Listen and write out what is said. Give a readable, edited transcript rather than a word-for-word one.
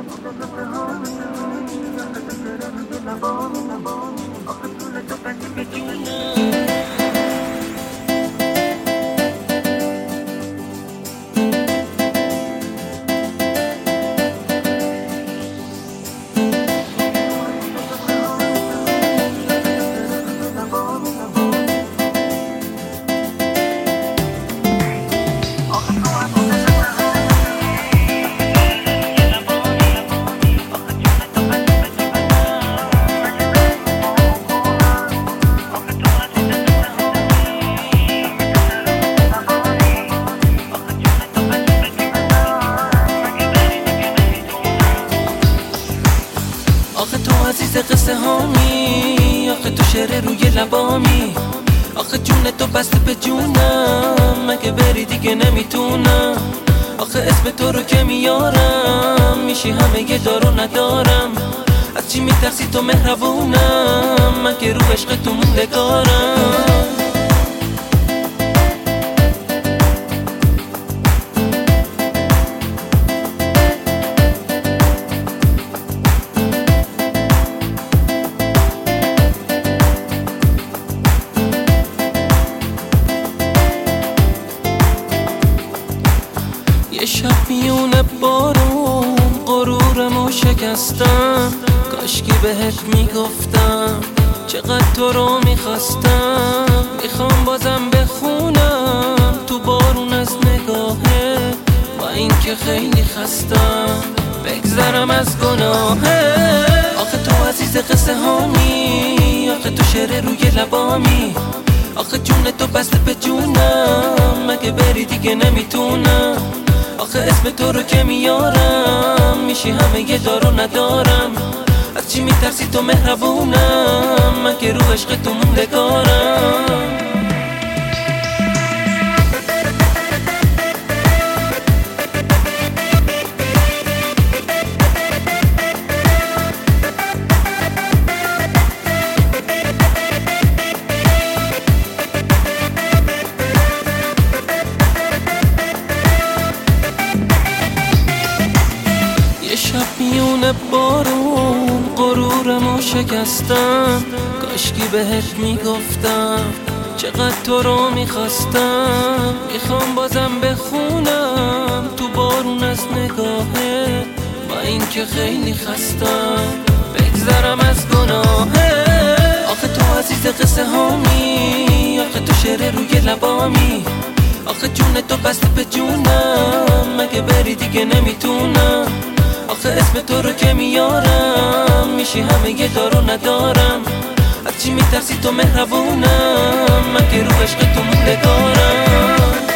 آخه تو عزیز قصه هامی، آخه تو شعر روی لبامی، آخه جون تو بسته به جونم، مگه بری دیگه نمیتونم. آخه اسم تو رو که میارم میشی همه یه دارو ندارم. از چی میترسی تو مهربونم، من که رو عشق تو موندگارم. یه شب میونه بارون غرورمو شکستم، کاشکی بهت میگفتم چقدر تو رو میخواستم. میخوام بازم بخونم تو بارون از نگاهه، با اینکه خیلی خستم بگذرم از گناهه. آخه تو عزیز قصه هامی، آخه تو شعر روی لبامی، آخه جون تو بسته به جونم، مگه بری دیگه نمیتونم. آخه اسم تو رو که میارم میشی همه یه دارو ندارم. از چی میترسی تو مهربونم، من که رو عشق تو موندگارم. شب میونه بارون غرورمو شکستم، کاشکی بهت میگفتم چقدر تو رو میخواستم. میخوام بازم بخونم تو بارون از نگاهه، با اینکه خیلی خستم بگذرم از گناهه. آخه تو عزیز قصه هامی، آخه تو شعر روی لبامی، آخه جون تو بسته به جونم، مگه بری دیگه نمیتونم. آخه اسم تو رو که میارم میشی همه یه دارو ندارم. از چی میترسی تو مهربونم، من که رو عشق تو موندگارم.